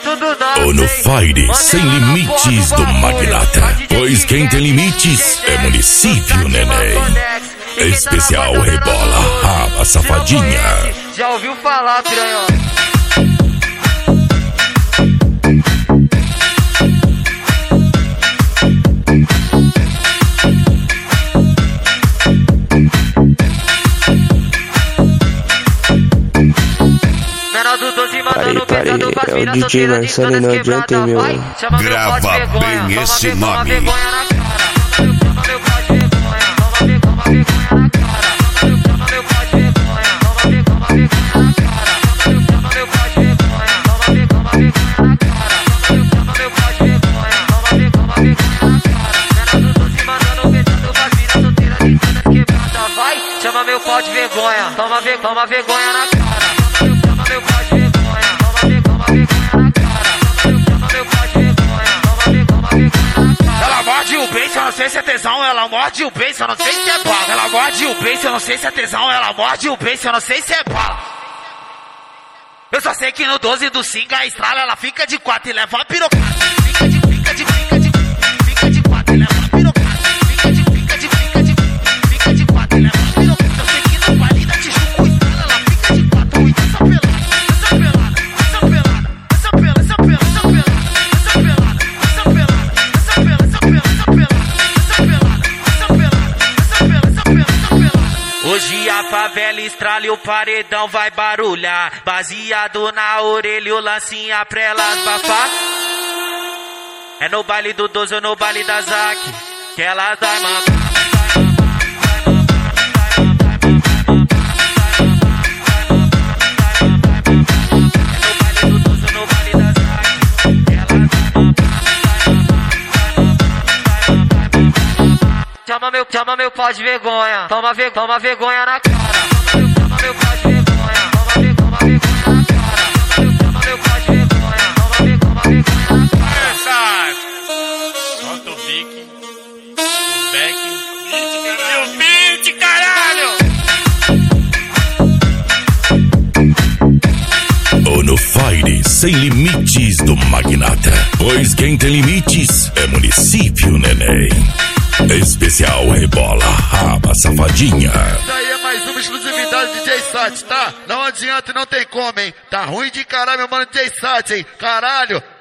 Ou no Fire Sem Limites do Magnata. Pois quem tem limites é município, neném. Especial Rebola, Raba Safadinha. Já ouviu falar, piranha? Parei, é o DJ Marcelo, não adianta, meu. Grava bem esse nome. Chama meu pau de vergonha, toma vergonha na cara. Chama meu pau de vergonha, toma vergonha na cara. Chama meu pau de vergonha, toma vergonha na cara. Ela morde o beijo, eu não sei se é tesão. Ela morde o beijo, eu não sei se é bala. Ela morde o beijo, eu não sei se é tesão. Ela morde o beijo, eu não sei se é bala. Eu só sei que no 12 do Singa estrala, ela fica de 4 e leva a pirocada. Fica de 4 e leva a pirocada. Fica de 4 e leva a pirocada. Eu sei que no baile da Tijuca estrala, ela fica de 4 e essa Hoje a favela estrala e o paredão vai barulhar. Baseado na orelha, o lancinha pra elas bafar. É no baile do 12 ou no baile da Zac que elas vai mamar. Chama meu pau de vergonha, toma vergonha na cara. Chama meu pau de vergonha, toma vergonha na cara. Chama meu pau de vergonha, toma vergonha na cara. Solta o Vic, o Beck, e o Beat, caralho! Ou no Fire Sem Limites do Magnata. Pois quem tem limites é município, neném. Especial Rebola, Raba Safadinha. Isso aí é mais uma exclusividade do DJ Sat, tá? Não adianta e não tem como, hein? Tá ruim de caralho, meu mano DJ Sat, hein? Caralho,